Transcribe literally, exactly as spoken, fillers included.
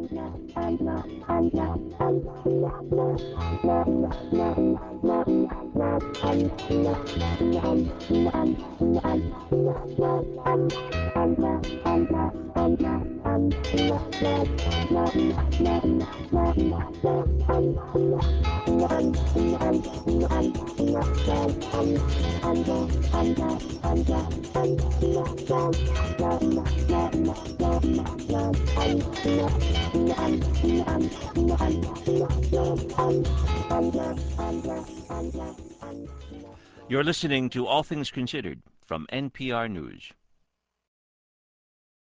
You're listening to All Things Considered from N P R News.